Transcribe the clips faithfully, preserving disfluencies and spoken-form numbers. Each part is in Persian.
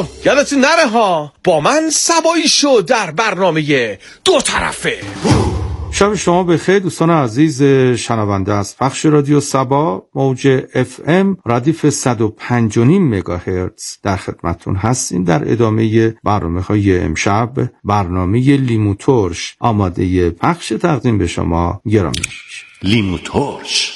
خب یادتون نره ها، با من سبایی شو در برنامه دو طرفه. شب شما بخیر دوستان عزیز شنونده از پخش رادیو سبا موج اف ام ردیف صد و پنج و نیم مگاهرتز در خدمتتون هستیم. در ادامه برنامه‌های امشب برنامه لیمو ترش آماده پخش تقدیم به شما گرامی. لیمو ترش.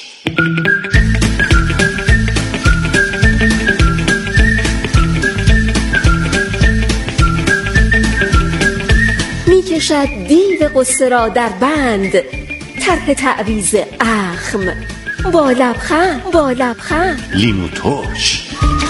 میکشد دیو قصه را در بند، طرح تعویض اخم با لبخند با لبخند. لیمو ترش.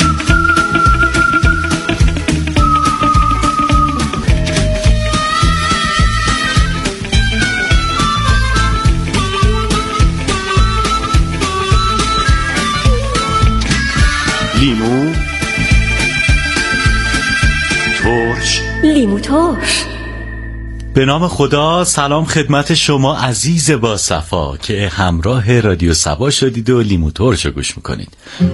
لیمو ترش. لیمو ترش. به نام خدا. سلام خدمت شما عزیز با صفا که همراه رادیو سبا شدید و لیمو ترش رو گوش میکنید.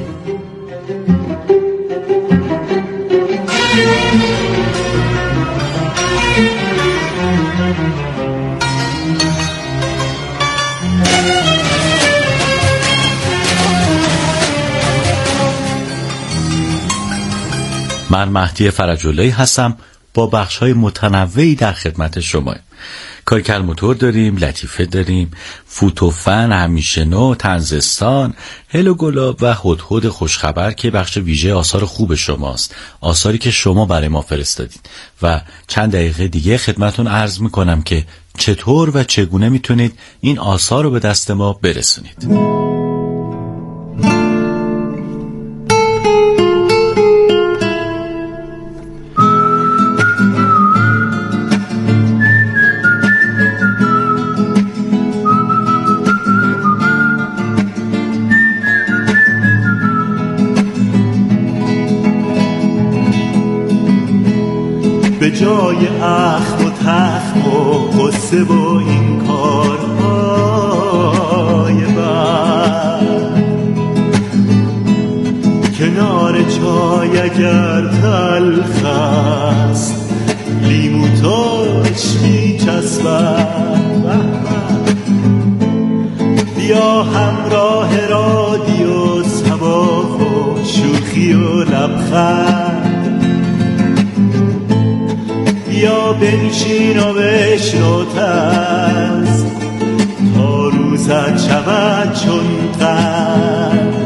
من مهدی فرج‌اللهی هستم، با بخش‌های متنوعی در خدمت شما. کایکل موتور داریم، لطیفه داریم، فوتوفن، همیشه نو، تنزستان، هلو گلاب و هدهد خوشخبر که بخش ویژه آثار خوب شماست، آثاری که شما برای ما فرستادید. و چند دقیقه دیگه خدمتون عرض میکنم که چطور و چگونه میتونید این آثار رو به دست ما برسونید. به جای اخم و تخم و قصه و این کارهای بد، کنار چای اگر تلخ است لیمو ترش میچسبد. بیا همراه رادیو سبا و شوخی و لبخند، یا بنشین و بشنو تز تا روزت شود چون قند.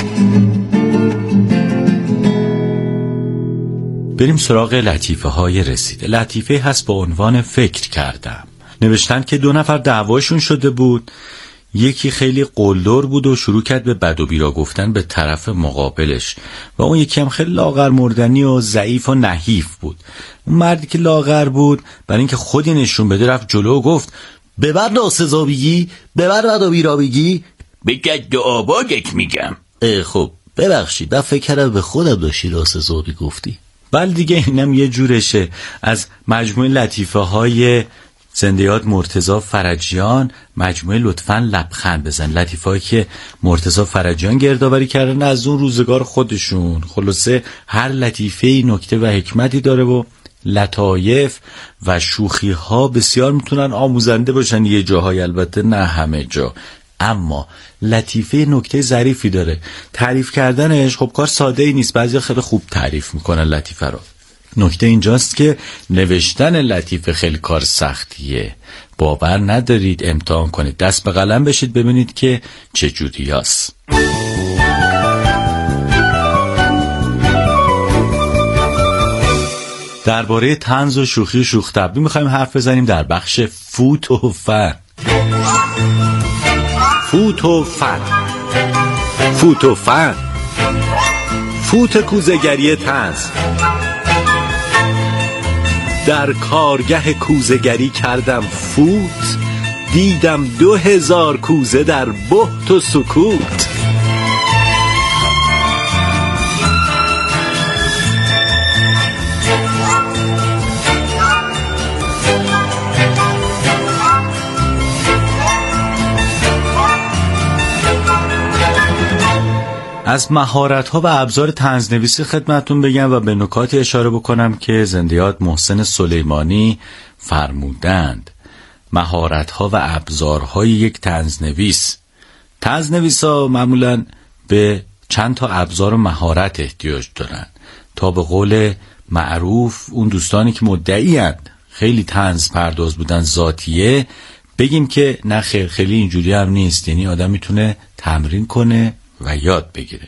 بریم سراغ لطیفه های رسیده. لطیفه هست با عنوان فکر کردم. نوشتن که دو نفر دعواشون شده بود، یکی خیلی قلدر بود و شروع کرد به بد و بیرا گفتن به طرف مقابلش و اون یکی هم خیلی لاغر مردنی و ضعیف و نحیف بود. اون مردی که لاغر بود برای اینکه خودی نشون بده رفت جلو و گفت ببر ناسزا بگی، ببر بد و بیرا بگی، بگد دو آباگک میگم. خب ببخشید، من فکر کردم به خودم داشتی ناسزا گفتی. بل دیگه اینم یه جورشه. از مجموعه لطیفه های زنده یاد مرتضی فرجیان، مجموعه لطفاً لبخند بزن، لطیفه‌ای که مرتضی فرجیان گردآوری کردن از اون روزگار خودشون. خلاصه هر لطیفه‌ای نکته و حکمتی داره و لطایف و شوخی‌ها بسیار میتونن آموزنده باشن، یه جاهای البته نه همه جا، اما لطیفه نکته ظریفی داره. تعریف کردنش خب کار ساده ای نیست، بعضیا خیلی خوب تعریف میکنن لطیفه رو. نکته اینجاست که نوشتن لطیفه خیلی کار سختیه. باور ندارید، امتحان کنید، دست به قلم بشید ببینید که چجوری هست. درباره طنز و شوخی و شوخ طبعی میخوایم حرف بزنیم در بخش فوت و فن. فوت و فن. فوت و فن. فوت کوزه‌گری طنز. در کارگه کوزه‌گری کردم فوت، دیدم دو هزار کوزه در بهت و سکوت. از مهارت‌ها و ابزار طنزنویسی خدمتتون بگم و به نکاتی اشاره بکنم که زنده‌یاد محسن سلیمانی فرمودند. مهارت‌ها و ابزارهای یک طنزنویس. طنزنویسا معمولاً به چند تا ابزار و مهارت احتیاج دارن تا به قول معروف اون دوستانی که مدعی‌اند خیلی طنز پرداز بودن ذاتیه بگیم که نه خیر، خیلی اینجوری هم نیست. یعنی آدم میتونه تمرین کنه و یاد بگیره.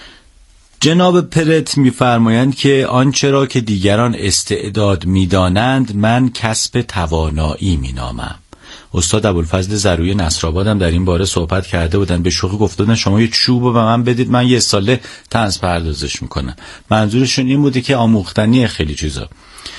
جناب پرت میفرمایند که آنچه را که دیگران استعداد میدانند من کسب توانایی مینامم. استاد ابوالفضل زرویی نصرآباد هم در این باره صحبت کرده بودن. به شوخی گفته بودن شما یه چوب رو به من بدید من یه ساله طنز پردازش میکنم. منظورشون این بوده که آموختنی خیلی چیزا.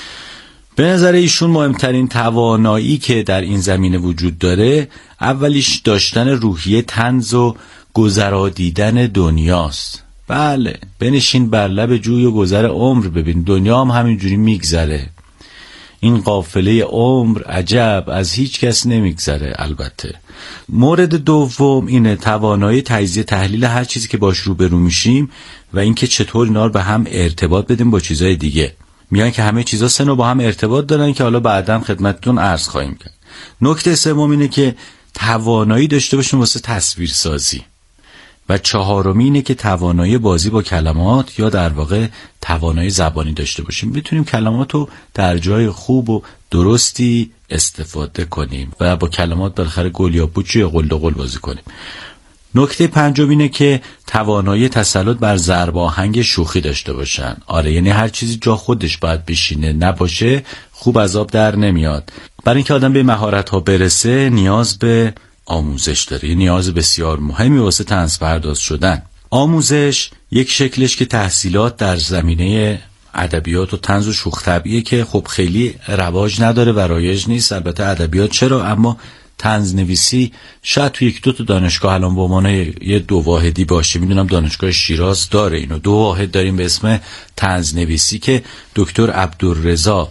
به نظر ایشون مهمترین توانایی که در این زمینه وجود داره اولیش داشتن روحیه طنز و گذرا دیدن دنیاست. بله، بنشین بر لب جوی و گذر عمر ببین، دنیا هم همینجوری میگذره. این قافله عمر عجب از هیچ کس نمیگذره. البته مورد دوم اینه توانایی تجزیه تحلیل هر چیزی که باش روبرو میشیم و اینکه چطور اینا رو به هم ارتباط بدیم با چیزای دیگه. میگن که همه چیزا سه نوع با هم ارتباط دارن که حالا بعداً خدمتتون عرض خواهیم کرد. نکته سوم اینه که توانایی داشته باشیم واسه تصویرسازی و چهارمی اینه که توانایی بازی با کلمات یا در واقع توانایی زبانی داشته باشیم، بتونیم کلمات رو در جای خوب و درستی استفاده کنیم و با کلمات بالاخره گل یا پوچ یا قل و قل بازی کنیم. نکته پنجم اینه که توانایی تسلط بر ضرب آهنگ شوخی داشته باشن. آره، یعنی هر چیزی جا خودش باید بشینه، نباشه خوب از آب در نمیاد. برای اینکه آدم به مهارت‌ها برسه نیاز به آموزش داره، نیاز بسیار مهمی واسه طنز پرداز شدن. آموزش یک شکلش که تحصیلات در زمینه ادبیات و طنز و شوخ طبعیه که خب خیلی رواج نداره و رایج نیست. البته ادبیات چرا، اما طنز نویسی شاید تو یک دو تا دانشگاه الان به عنوان یه دو واحدی باشه. میدونم دانشگاه شیراز داره اینو. دو واحد داریم به اسم طنز نویسی که دکتر عبدالرضا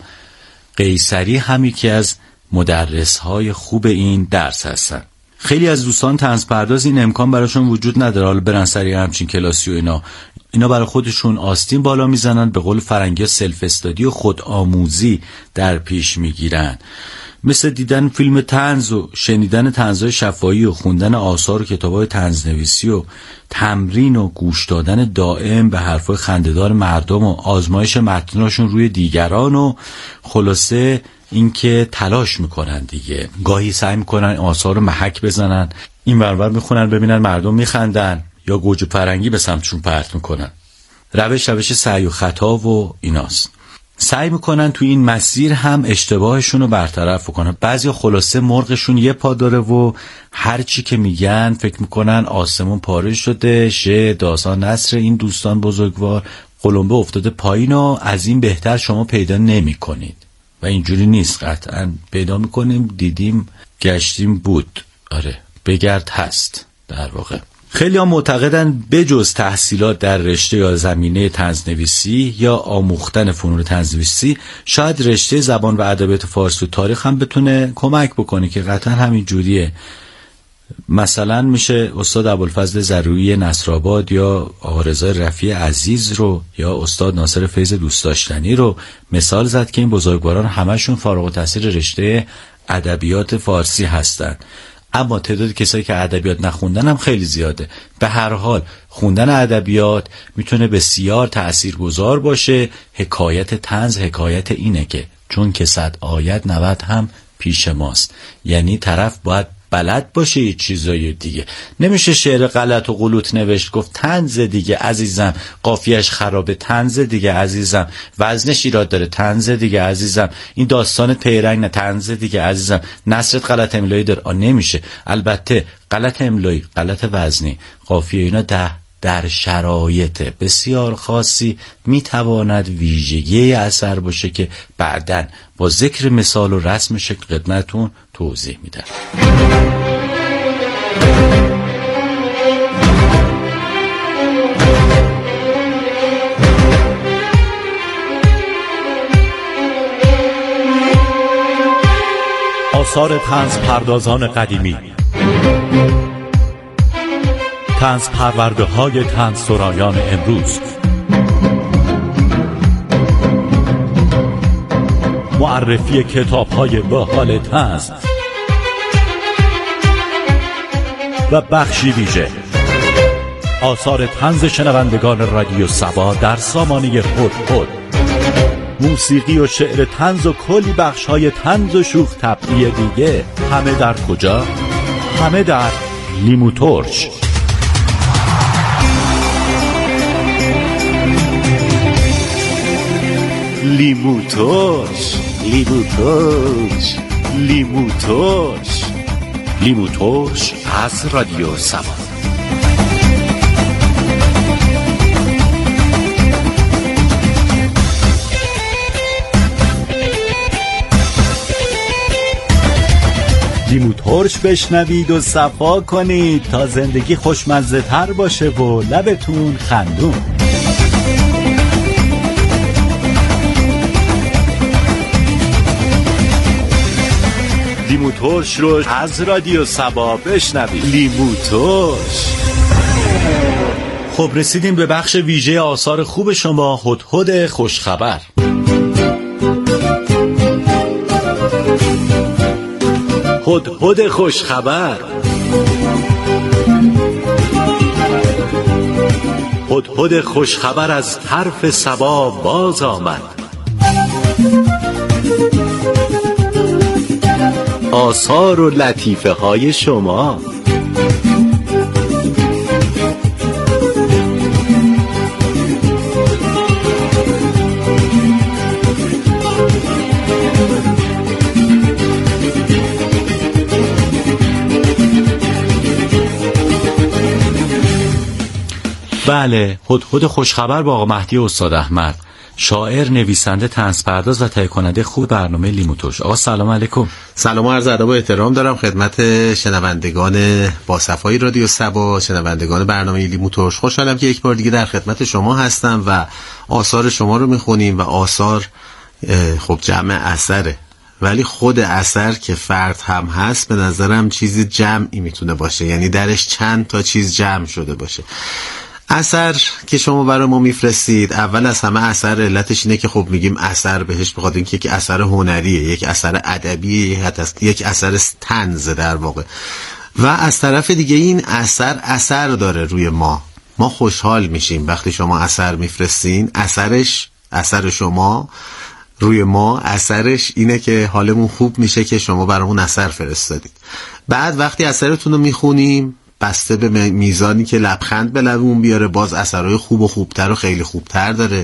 قیصری هم یکی از مدرس‌های خوب این درس هستن. خیلی از دوستان طنز پرداز این امکان براشون وجود نداره، حالا برن سری همچین کلاسی و اینا اینا برای خودشون آستین بالا میزنن، به قول فرنگی سلف استادی و خود آموزی در پیش میگیرن، مثل دیدن فیلم طنز و شنیدن طنزهای شفاهی و خوندن آثار و کتابای طنزنویسی و تمرین و گوش دادن دائم به حرفای خنده‌دار مردم و آزمایش متناشون روی دیگران و خلاصه اینکه تلاش میکنن دیگه. گاهی سعی میکنن آثار رو محک بزنن، این ورور میخونن ببینن مردم میخندن یا گوجه فرنگی به سمتشون پرت میکنن. روش روش سعی و خطا و ایناست. سعی میکنن تو این مسیر هم اشتباهشون رو برطرف کنن. بعضی خلاصه مرغشون یه پا داره و هر چی که میگن فکر میکنن آسمون پاره شده، شه داستان نصر این دوستان بزرگوار قلمبه افتاده پایین و از این بهتر شما پیدا نمیکنید. و اینجوری نیست، قطعا پیدا میکنیم، دیدیم، گشتیم، بود. آره، بگرد هست. در واقع خیلی ها معتقدن بجز تحصیلات در رشته یا زمینه طنزنویسی یا آموختن فنون طنزنویسی شاید رشته زبان و ادبیات فارسی و تاریخ هم بتونه کمک بکنه که قطعا همین جوریه. مثلا میشه استاد ابوالفضل زرویی نصرآباد یا آقا رضا رفیع عزیز رو یا استاد ناصر فیض دوست داشتنی رو مثال زد که این بزرگواران همشون فارغ التحصیل رشته ادبیات فارسی هستن، اما تعداد کسایی که ادبیات نخوندن هم خیلی زیاده. به هر حال خوندن ادبیات میتونه بسیار تاثیرگذار باشه. حکایت طنز حکایت اینه که چون که صد آید نود هم پیش ماست، یعنی طرف باید بلد باشه یه چیزای دیگه. نمیشه شعر غلط و غلوط نوشت گفت طنز دیگه عزیزم، قافیه‌اش خرابه طنز دیگه عزیزم، وزنش ایراد داره طنز دیگه عزیزم، این داستانت پیرنگ نه طنز دیگه عزیزم، نثرت غلط املایی داره. آ نمیشه. البته غلط املایی، غلط وزنی، قافیه اینا ده در شرایط بسیار خاصی میتواند ویژگی اثر باشه که بعداً با ذکر مثال و رسم شکل خدمتتون توضیح میدم. آثار طنز پردازان قدیمی. طنز پرورده های طنز سرایان امروز. معرفی کتاب های باحال طنز و بخشی ویژه آثار طنز شنوندگان رادیو سبا در سامانه هدهد. موسیقی و شعر طنز و کلی بخش های طنز و شوخ طبعی دیگه. همه در کجا؟ همه در لیمو ترش. لیمو ترش، لیمو ترش، لیمو ترش. لیمو ترش از رادیو سبا. لیمو ترش بشنوید و صفا کنید تا زندگی خوشمزه تر باشه و لبتون خندون. لیمو ترش رو از رادیو سبا بشنوید. لیمو ترش. خب رسیدیم به بخش ویژه آثار خوب شما، هدهد خوشخبر. هدهد خوشخبر. هدهد خوشخبر از طرف سبا باز آمد. آثار و لطیفه های شما. بله، هدهد خوشخبر با آقا مهدی استاد احمد، شاعر، نویسنده، طنز پرداز و تهیه کننده خوب برنامه لیمو ترش. آقا سلام علیکم. سلام و عرض ادب و احترام دارم خدمت شنوندگان با صفای رادیو سبا، شنوندگان برنامه لیمو ترش. خوشحالم که یک بار دیگه در خدمت شما هستم و آثار شما رو میخونیم و آثار خب جمع اثره، ولی خود اثر که فرد هم هست به نظرم چیز جمعی میتونه باشه، یعنی درش چند تا چیز جمع شده باشه. اثر که شما برای ما میفرستید، اول از همه اثر علتش اینه که خب میگیم اثر بهش بخاطر اینکه یک اثر هنریه، یک اثر ادبیه، یک اثر طنز در واقع. و از طرف دیگه این اثر اثر داره روی ما. ما خوشحال میشیم وقتی شما اثر میفرستین. اثرش، اثر شما روی ما اثرش اینه که حالمون خوب میشه که شما برامون اثر فرستادید. بعد وقتی اثرتون رو میخونیم، بسته به میزانی که لبخند به لبمون بیاره، باز اثرهای خوب و خوبتر و خیلی خوبتر داره.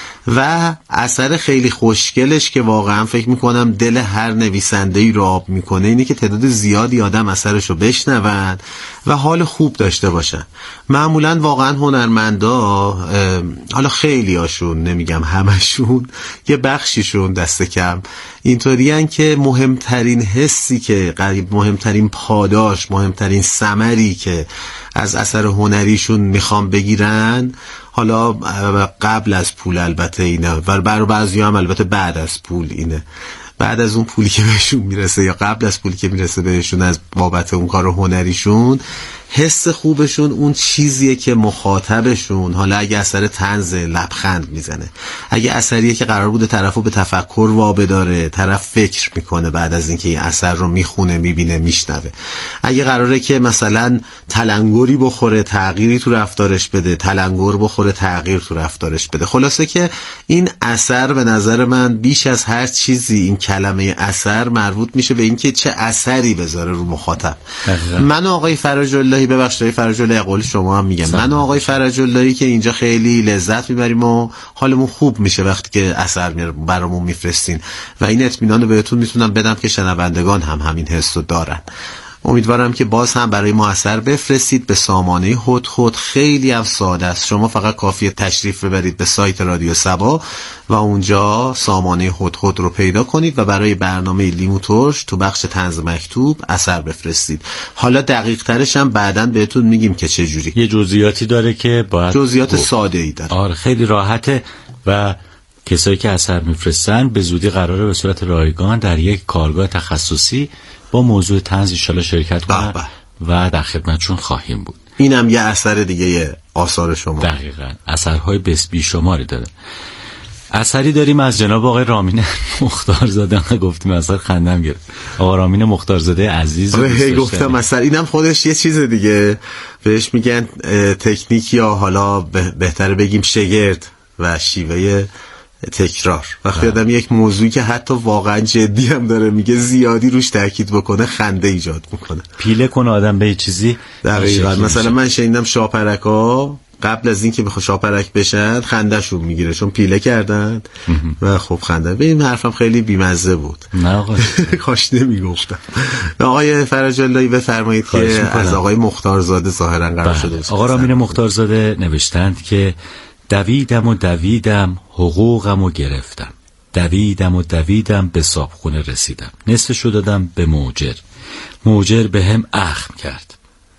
و اثر خیلی خوشگلش که واقعا فکر میکنم دل هر نویسنده‌ای رو آب میکنه اینه که تعداد زیادی آدم اثرش رو بشنون و حال خوب داشته باشن. معمولا واقعا هنرمندا، حالا خیلی هاشون، نمیگم همشون، یه بخشیشون دست کم اینطوریان که مهمترین حسی که قریب، مهمترین پاداش، مهمترین ثمری که از اثر هنریشون میخوام بگیرن، حالا قبل از پول البته اینه و برای بعضی هم البته بعد از پول اینه، بعد از اون پولی که بهشون میرسه یا قبل از پولی که میرسه بهشون از بابت اون کار هنریشون، حس خوبشون اون چیزیه که مخاطبشون، حالا اگه اثر طنز، لبخند میزنه، اگه اثریه که قرار بوده طرفو به تفکر وابداره، طرف فکر میکنه بعد از اینکه این اثر رو میخونه، میبینه، میشنوه، اگه قراره که مثلا تلنگری بخوره، تغییری تو رفتارش بده، تلنگر بخوره، تغییر تو رفتارش بده. خلاصه که این اثر به نظر من بیش از هر چیزی، این کلمه اثر مربوط میشه به اینکه چه اثری بذاره رو مخاطب. من آقای فرج اللهی، ببخشید فرج اللهی، قول شما هم میگم، من آقای فرج اللهی که اینجا خیلی لذت میبریم و حالمون خوب میشه وقتی که اثر برامون میفرستین و این اطمینان رو بهتون میتونم بدم که شنوندگان هم همین حس رو دارن. امیدوارم که باز هم برای ما اثر بفرستید به سامانه هدهد. خیلی هم ساده است، شما فقط کافیه تشریف ببرید به سایت رادیو سبا و اونجا سامانه هدهد رو پیدا کنید و برای برنامه لیمو ترش تو بخش طنز مکتوب اثر بفرستید. حالا دقیق ترش هم بعداً بهتون میگیم که چه جوری. یه جزئیاتی داره که باید جزئیات ساده ای داره. آره خیلی راحته و کسایی که اثر میفرستن به زودی قراره به صورت رایگان در یک کارگاه تخصصی با موضوع طنز ان شاءالله شرکت کنن و در خدمتشون خواهیم بود. اینم یه اثر دیگه آثار شما. دقیقاً اثرهای بس بیشماری داره. اثری داریم از جناب آقای رامین مختارزاده، گفتیم اثر خندم گرفت. آقا رامین مختارزاده عزیز رو هی گفتم اثر، اینم خودش یه چیز دیگه، بهش میگن تکنیک یا حالا بهتره بگیم شگرد و شیوه تکرار. وقتی آدم یک موضوعی که حتی واقعا جدی هم داره میگه زیادی روش تاکید بکنه خنده ایجاد میکنه، پیله کنه آدم به چیزی. دقیقاً. مثلا من شنیدم شاپرکا قبل از این که بخواه شاپرک بشن خندهشون میگیره چون پیله کردن و خب خنده. به این حرفم خیلی بیمزه بود. نه آقا کاش نمیگفتم. آقای فرج اللهی بفرمایید که از آقای مختارزاده ظاهرا قرار شده. آقا رامین مختارزاده نوشتند که دویدم و دویدم حقوقم و گرفتم، دویدم و دویدم به صابخونه رسیدم، نصفشو دادم به موجر، موجر به هم اخم کرد،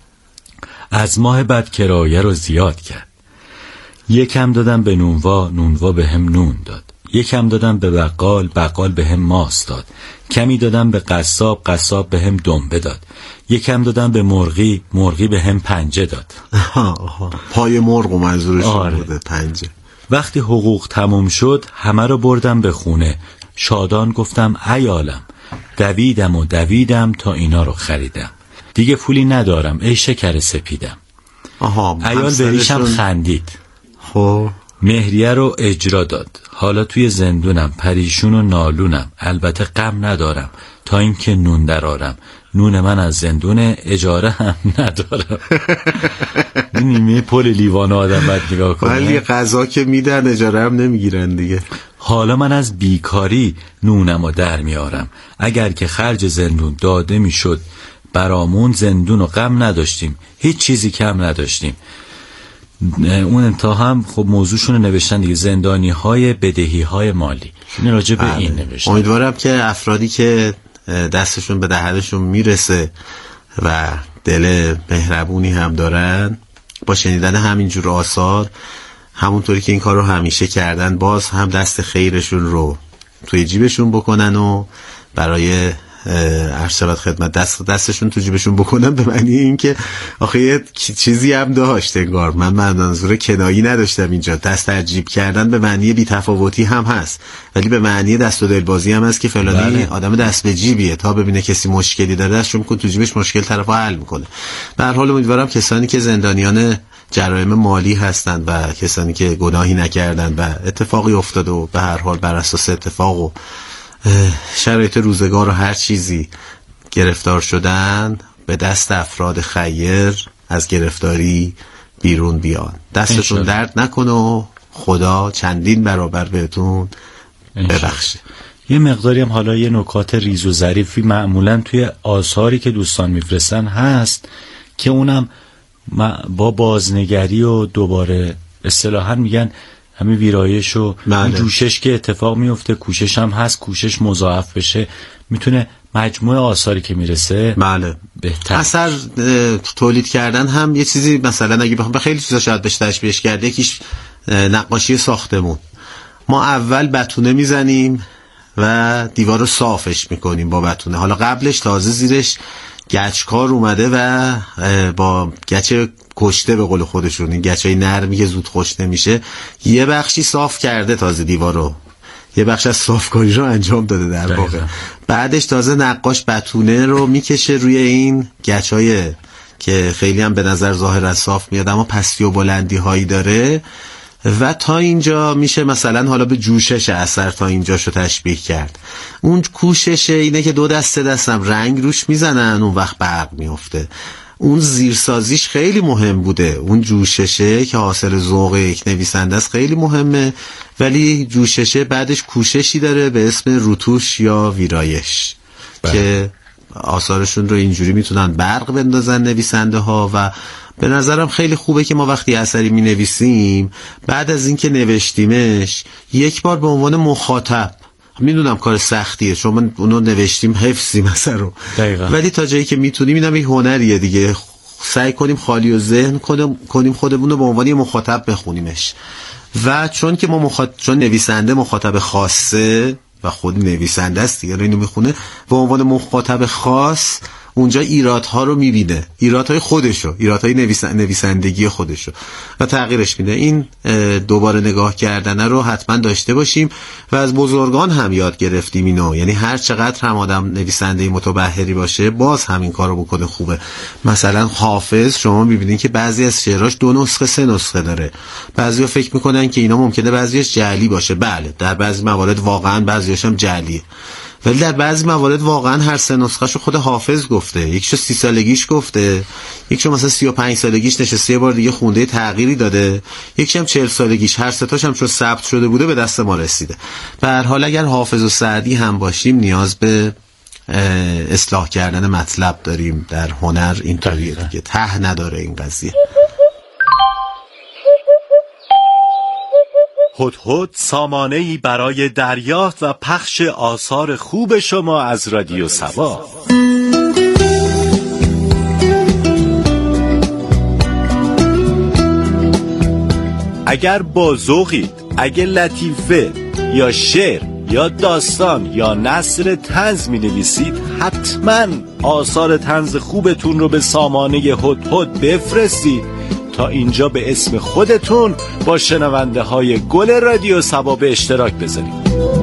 از ماه بعد کرایه رو زیاد کرد، یکم دادم به نونوا، نونوا به هم نون داد، یکم دادم به بقال، بقال به هم ماست داد، کمی دادم به قصاب، قصاب به هم دنبه داد، یکم دادم به مرغی، مرغی به هم پنجه داد. پای مرغ منظورش آره. بوده پنجه. وقتی حقوق تموم شد همه رو بردم به خونه، شادان گفتم ایالم، دویدم و دویدم تا اینا رو خریدم، دیگه پولی ندارم ای شکر سپیدم. آها. ایال به ریشم خندید. خب مهریه رو اجرا داد، حالا توی زندونم پریشون و نالونم، البته غم ندارم تا اینکه نون درارم، نون من از زندون اجاره هم ندارم. این نیمه پل لیوان آدم باید نگاه کنه. ولی غذا که میدن اجاره هم نمیگیرن دیگه. حالا من از بیکاری نونم رو در میارم، اگر که خرج زندون داده میشد برامون زندون و غم نداشتیم، هیچ چیزی کم نداشتیم. اون انتها هم خب موضوعشون رو نوشتن دیگه، زندانی های بدهی های مالی. این راجع به این نوشتن. امیدوارم که افرادی که دستشون به دهنشون میرسه و دل مهربونی هم دارن با شنیدن همینجور آثار، همونطوری که این کار رو همیشه کردن، باز هم دست خیرشون رو توی جیبشون بکنن و برای عرض شود خدمت دست دستشون تو جیبشون بکنن، به معنی این که آخه یه چیزی هم داشت انگار، من منظور کنایی نداشتم اینجا، دست در جیب کردن به معنی بی‌تفاوتی هم هست، ولی به معنی دست و دلبازی هم هست که فلانی بله. آدم دست به جیبیه، تا ببینه کسی مشکلی داره دستشو میکنه تو جیبش، مشکل طرفو حل میکنه. به هر حال امیدوارم کسانی که زندانیان جرایم مالی هستند و کسانی که گناهی نکردند و اتفاقی افتاده و به هر حال بر اساس اتفاق و شرایط روزگار و هر چیزی گرفتار شدن، به دست افراد خیر از گرفتاری بیرون بیان، دستتون درد نکنه و خدا چندین برابر بهتون ببخشه. یه مقداری هم حالا یه نکات ریز و ظریفی معمولا توی آثاری که دوستان میفرستن هست که اونم با بازنگری و دوباره اصطلاحاً میگن همین ویرایش و بله. جوشش که اتفاق میفته، کوشش هم هست، کوشش مضاعف بشه، میتونه مجموعه آثاری که میرسه بله بهتر اثر تولید کردن هم یه چیزی، مثلا اگه بخوام به خیلی چیزا شاید بهش تشبیهش کرد، یکیش نقاشی ساختمون، ما اول بتونه میزنیم و دیوار رو صافش میکنیم با بتونه، حالا قبلش تازه زیرش گچکار اومده و با گچ کشته به قول خودشون، این گچای نرمی که زود خوش نمیشه، یه بخشی صاف کرده تازه دیوار رو، یه بخش از صافکاری رو انجام داده در واقع. بعدش تازه نقاش بتونه رو میکشه روی این گچای که خیلی هم به نظر ظاهرا صاف میاد اما پستی و بلندی هایی داره، و تا اینجا میشه مثلا حالا به جوشش اثر تا اینجاشو تشبیه کرد. اون کوششه اینه که دو دست سه دستم رنگ روش میزنن، اون وقت برق میفته. اون زیرسازیش خیلی مهم بوده، اون جوششه که حاصل ذوق یک نویسنده است خیلی مهمه، ولی جوششه بعدش کوششی داره به اسم روتوش یا ویرایش بله. که آثارشون رو اینجوری میتونن برق بندازن نویسنده ها. و به نظرم خیلی خوبه که ما وقتی اثری می نویسیم بعد از اینکه نوشتیمش یک بار به عنوان مخاطب، میدونم کار سختیه چون من اونو نوشتیم حفظیم اثر رو، ولی تا جایی که میتونیم اینم یک هنریه دیگه، سعی کنیم خالی و ذهن کنیم خودمون رو به عنوان یه مخاطب بخونیمش. و چون که ما مخاطب، چون نویسنده مخاطب خاصه و خود نویسنده است دیگه، اینو میخونه به عنوان مخاطب خاص، اونجا ایرادها رو میبینه، ایرادهای خودشو، ایرادهای نویس... نویسندگی خودشو و تغییرش میده. این دوباره نگاه کردن رو حتما داشته باشیم و از بزرگان هم یاد گرفتیم اینو. یعنی هر چقدر هم آدم نویسنده متبحری باشه باز همین کارو بکنه خوبه. مثلا حافظ شما میبینید که بعضی از شعراش دو نسخه سه نسخه داره. بعضیا فکر میکنن که اینا ممکنه بعضیش جعلی باشه. بله در بعضی موارد واقعا بعضیاش هم جعلیه، ولی در بعضی موارد واقعا هر سه نسخه‌شو خود حافظ گفته. یکیشو سی سالگیش گفته، یکیشو مثلا سی و پنج سالگیش نشسته یه بار دیگه خونده تغییری داده، یکیش هم چهل سالگیش. هر سه تاش هم چون ثبت شده بوده به دست ما رسیده. به هر حال اگر حافظ و سعدی هم باشیم نیاز به اصلاح کردن مطلب داریم. در هنر اینطوریه دیگه، ته نداره این قضیه. هدهد سامانه‌ای برای دریافت و پخش آثار خوب شما از رادیو سبا. اگر با ذوقید، اگر لطیفه یا شعر یا داستان یا نثر طنز می‌نویسید، حتما آثار طنز خوبتون رو به سامانه هدهد بفرستید تا اینجا به اسم خودتون با شنونده های گل رادیو سبا به اشتراک بذارید.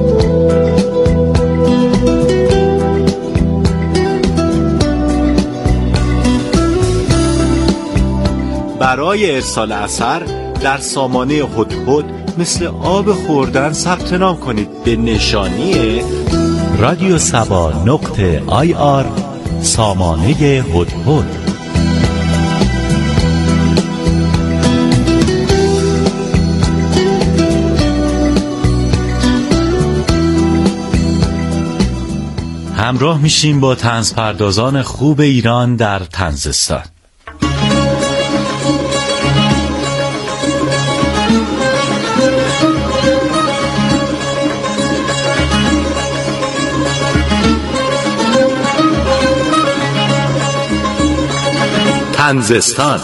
برای ارسال اثر در سامانه هدهد مثل آب خوردن ثبت نام کنید به نشانی رادیو سبا نقطه آی آر سامانه هدهد. همراه میشیم با طنز پردازان خوب ایران در طنزستان. طنزستان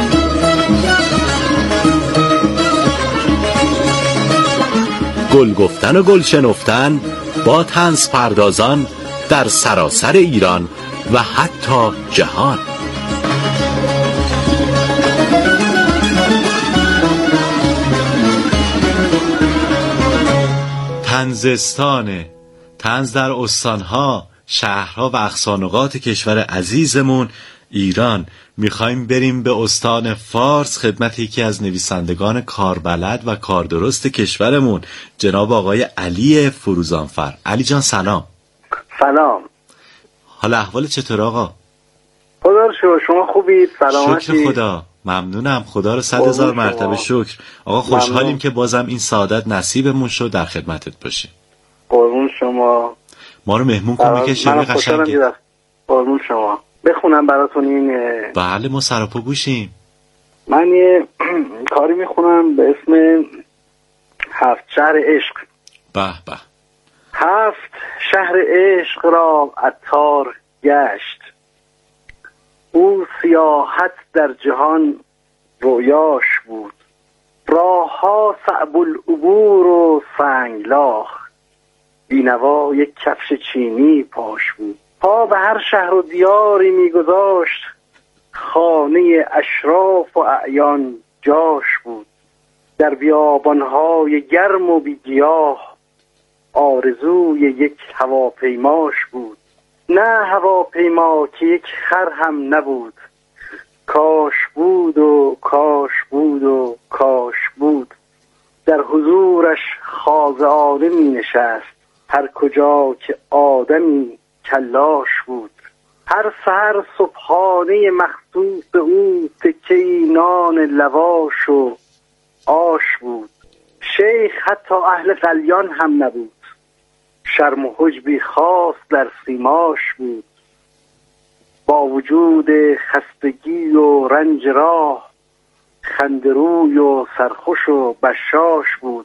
گل گفتن و گل شنفتن با طنز پردازان در سراسر ایران و حتی جهان. طنزستان، طنز در استانها، شهرها و اقصانقاط کشور عزیزمون ایران. میخوایم بریم به استان فارس خدمت یکی از نویسندگان کاربلد و کاردرست کشورمون، جناب آقای علی فروزانفر. علی جان سلام. سلام. حال احوال چطور آقا؟ خدا رو شکر، شما خوبید؟ سلامتی؟ شکر خدا، ممنونم، خدا رو صد هزار مرتبه شکر. آقا خوشحالیم ممنون که بازم این سعادت نصیبمون شد در خدمتت باشیم. قربون شما. ما رو مهمون کن که شعر قشنگه. قربون شما. بخونم براتون این؟ بله ما سراپا گوشیم. من یه کاری میخونم به اسم هفت شهر عشق. به به. هفت شهر عشق را عطار گشت، او سیاحت در جهان رویاش بود. راه ها صعب العبور و سنگلاخ، بینوا یک کفش چینی پاش بود. پا به هر شهر و دیاری میگذاشت، خانه اشراف و اعیان جاش بود. در بیابانهای گرم و بیگیاه، آرزوی یک هواپیماش بود. نه هواپیما که یک خر هم نبود، کاش بود و کاش بود و کاش بود. در حضورش خاضعانه می نشست، هر کجا که آدمی کلاش بود. هر سحر صبحانه مخصوص او، تکه‌ای نان لواش و آش بود. شیخ حتی اهل قلیان هم نبود، شرم و حجبی خاص در سیماش بود. با وجود خستگی و رنج راه، خندروی و سرخوش و بشاش بود.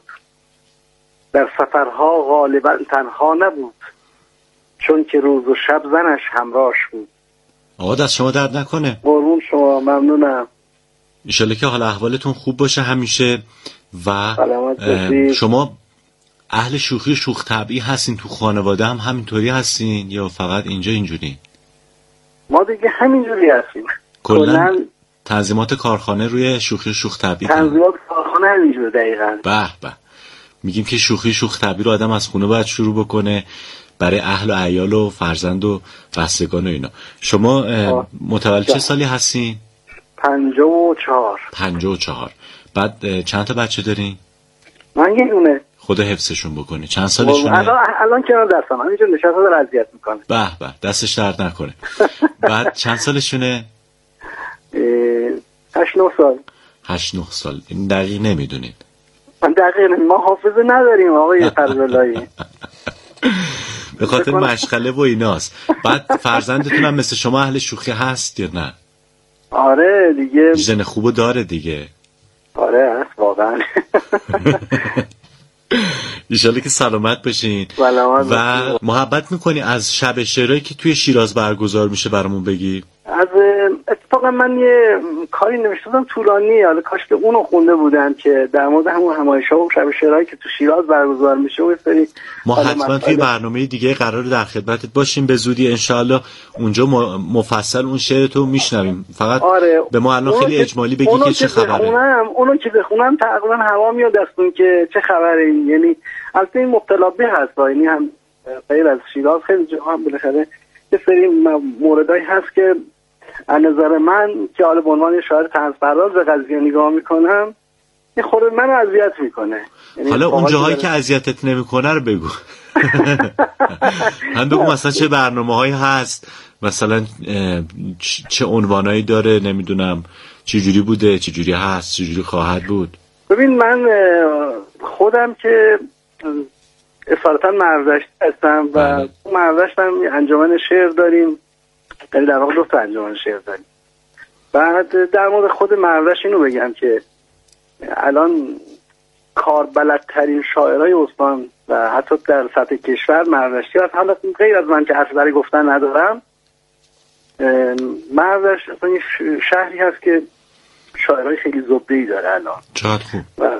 در سفرها غالبا تنها نبود، چون که روز و شب زنش همراهش بود. آقا دست شما درد نکنه. قربون شما، ممنونم. انشالله که حال احوالتون خوب باشه همیشه. و شما اهل شوخی شوخ طبعی هستین؟ تو خانواده هم همینطوری هستین یا فقط اینجا اینجوری؟ ما دیگه همینجوری هستیم. کلا تنظیمات کارخانه روی شوخی شوخ طبیعی. تنظیمات کارخانه همینجوری دقیقاً. به به. میگیم که شوخی شوخ طبیعی رو آدم از خونه باید شروع بکنه برای اهل و عیال و فرزند و بستگان و اینا. شما متولد چه سالی هستین؟ پنجاه و چهار. پنجاه و چهار. بعد چند تا بچه دارین؟ من یه دونه. خدا حفظشون بکنه. چند سالشونه؟ الان الان کنار دستم همینجور نشسته داره اذیت میکنه. به به دستش درد نکنه. بعد چند سالشونه؟ هشت نه سال. هشت نه سال. این دقیق نمیدونین؟ من دقیق ما حافظه نداریم آقای فضلاللهی. به خاطر مشغله و ایناست. بعد فرزندتون هم مثل شما اهل شوخی هست یا نه؟ آره دیگه. ژن خوبو داره دیگه. آره هست واقعا. ایشالا که سلامت باشین و محبت میکنی از شب شعرهایی که توی شیراز برگزار میشه برامون بگی؟ از اتفاقا من یه کاری نوشته بودم طولانی، حالا کاش که اونو خونده بودم که در مورد همون همایش‌ها و شب شعرهایی که تو شیراز برگزار میشه و سری ما حتما توی برنامه دیگه قرار در خدمتت باشیم به زودی انشالله. اونجا مفصل اون شعر تو میشنویم. فقط آره. به ما الان خیلی اجمالی بگی که چه خبره. اونم اونو که بخونم تقریبا هوا میاد دستون که چه خبره. یعنی البته این مبتلا به هست، یعنی هم غیر از شیراز خیلی جا هم بالاخره یه سری موردایی هست که از نظر من که حالا به عنوان شاعر طنزپرداز به قضیه نگاه میکنم یه خورده منو اذیت میکنه. یعنی حالا اون جاهایی که اذیتت نمیکنه رو بگو. هم بگو مثلا چه برنامه‌هایی هست، مثلا چه عنوانایی داره، نمیدونم چه جوری بوده، چه جوری هست، چه جوری خواهد بود. ببین من خودم که اصالتا مردشت هستم و مردشت هم انجمن شعر داریم، یعنی در واقع دو تا انجمن شعر داریم. بعد در مورد خود مردشت اینو بگم که الان کاربلدترین شاعرای استان و حتی در سطح کشور مردشتی هست. حالا غیر از من که حرف برای گفتن ندارم، مردشت اصلا یه شهری هست که شاعرای خیلی زبده‌ای داره الان. چقدر خوب.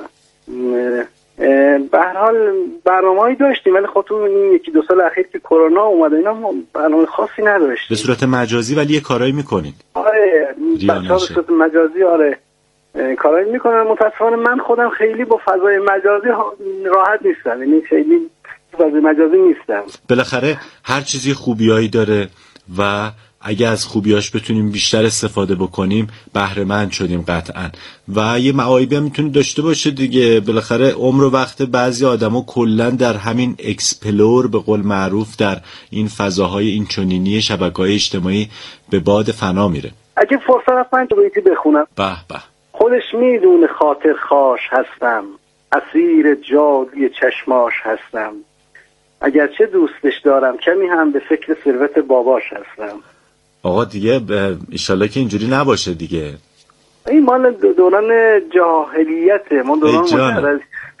به هر حال برنامه‌ای داشتیم ولی خب تو این یکی دو سال اخیر که کرونا اومد اینا برنامه خاصی نداشتیم. به صورت مجازی ولی یه کارایی میکنین. آره بچه‌ها به صورت مجازی آره کارایی میکنن. متأسفانه من خودم خیلی با فضای مجازی راحت نیستم، یعنی خیلی فضای مجازی نیستم. بالاخره هر چیزی خوبیایی داره و اگه از خوبیاش بتونیم بیشتر استفاده بکنیم بهره مند شدیم قطعا. و یه معایبی هم میتونه داشته باشه دیگه. بالاخره عمر و وقت بعضی آدما کلا در همین اکسپلور به قول معروف در این فضاهای این چنینی شبکه‌های اجتماعی به باد فنا میره. اگه فرصت پنج بیتی بخونم. به به. خودش میدونه خاطر خواش هستم، اسیر جادوی چشماش هستم، اگرچه دوستش دارم کمی هم به فکر ثروت باباش هستم. آقا دیگه ایشالله که اینجوری نباشه دیگه. این مال دوران جاهلیته، ما دوران متعرض.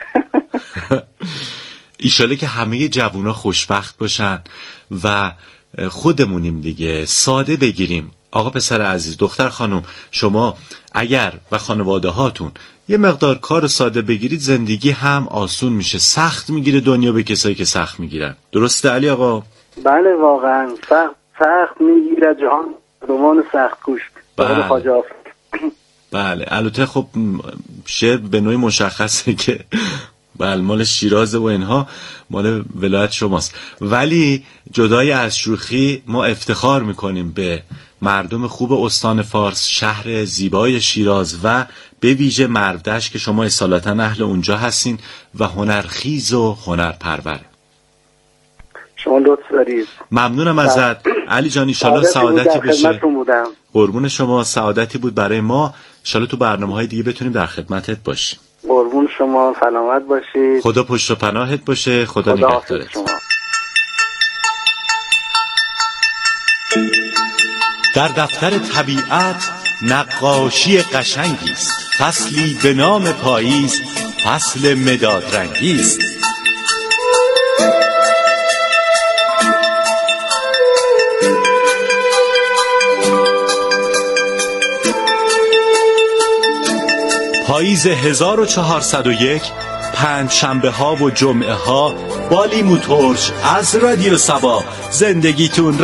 ایشالله که همه جوونا خوشبخت باشن و خودمونیم دیگه، ساده بگیریم. آقا پسر عزیز، دختر خانم، شما اگر و خانواده هاتون یه مقدار کار ساده بگیرید زندگی هم آسون میشه. سخت میگیره دنیا به کسایی که سخت میگیرن. درسته علی آقا؟ بله واقعا سخت سخت میگیره جهان رومان سخت کوش. بله بله. البته خب شعر به نوعی مشخصه که بله مال شیرازه و اینها مال ولایت شماست، ولی جدای از شوخی ما افتخار میکنیم به مردم خوب استان فارس، شهر زیبای شیراز و به ویژه مردشت که شما اصالتا اهل اونجا هستین و هنرخیز و هنرپروره. شما لطف دارید. ممنونم ازت علی جان. ایشالله سعادتی بشه. قربون شما. سعادتی بود برای ما. ایشالله تو برنامه‌های دیگه بتونیم در خدمتت باشیم. قربون شما. سلامت باشید. خدا پشت و پناهت باشه. خدا نگهدارت. در دفتر طبیعت نقاشی قشنگی است. فصلی به نام پاییز، فصل مداد رنگی است. پاییز هزار و چهارصد و یک، پنج شنبه ها و جمعه ها، بالی موتورج از رادیو سبا. زندگیتون